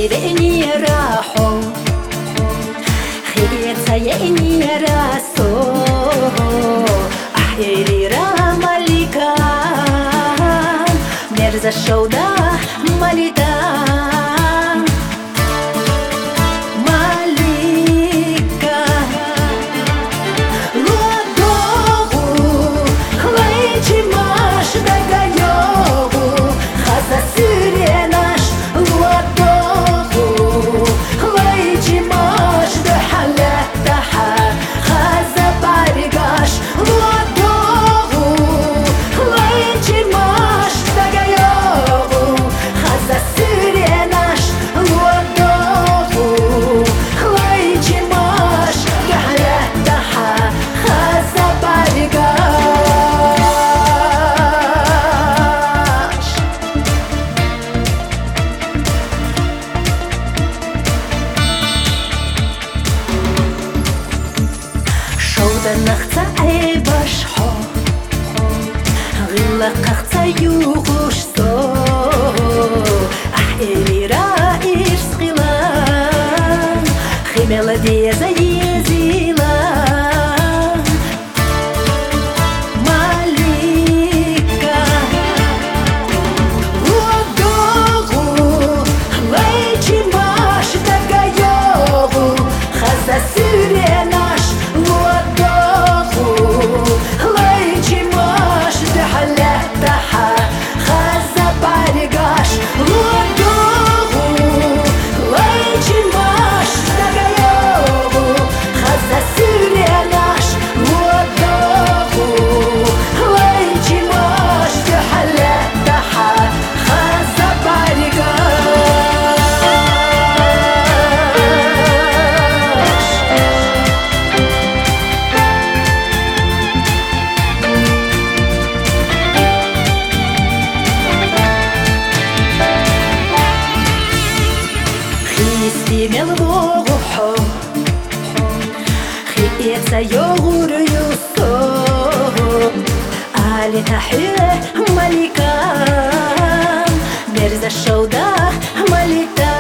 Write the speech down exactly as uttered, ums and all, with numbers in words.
خيرني راحوا خير سيئني راسو أحيري راماليكا مرز الشودا ماليدا نختا عيبش حو غلا قختا يوغوش سو أحيري رائش سغيلان خيميلا دي زي زيلان ماليكا ودوغو ليجي ماش دقايوغو خزا سيريناش Стигнел вогухо خيئة يغور يوسو آلي تحيه ملكا مرز الشودا ملكا